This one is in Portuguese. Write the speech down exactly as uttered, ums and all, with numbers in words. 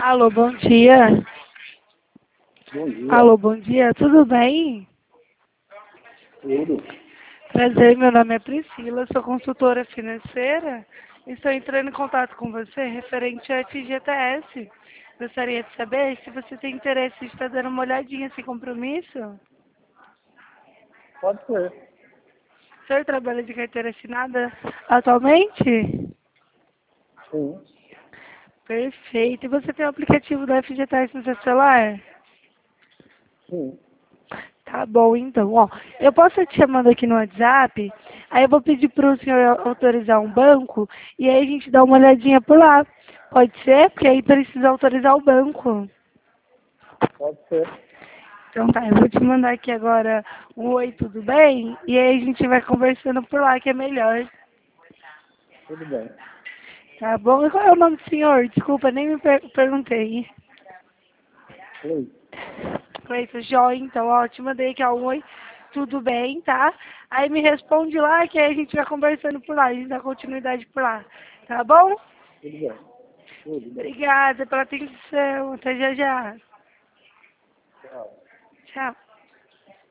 Alô, bom dia. Bom dia. Alô, bom dia. Tudo bem? Tudo. Prazer, meu nome é Priscila, sou consultora financeira. Estou entrando em contato com você referente a F G T S. Gostaria de saber se você tem interesse em estar dando uma olhadinha sem compromisso. Pode ser. O senhor trabalha de carteira assinada atualmente? Sim. Perfeito. E você tem o aplicativo do F G T S no seu celular? Sim. Tá bom, então, ó, eu posso estar te chamando aqui no WhatsApp, aí eu vou pedir para o senhor autorizar um banco, e aí a gente dá uma olhadinha por lá. Pode ser? Porque aí precisa autorizar o banco. Pode ser. Então tá, eu vou te mandar aqui agora um oi, tudo bem? E aí a gente vai conversando por lá, que é melhor. Tudo bem. Tá bom? E qual é o nome do senhor? Desculpa, nem me per perguntei. Oi. Cleiton, joia, então, ó, te mandei aqui, ó, um oi, tudo bem, tá? Aí me responde lá, que aí a gente vai conversando por lá, a gente dá continuidade por lá, tá bom? Tudo bem. Tudo bem. Obrigada pela atenção, até já já. Tchau. Tchau.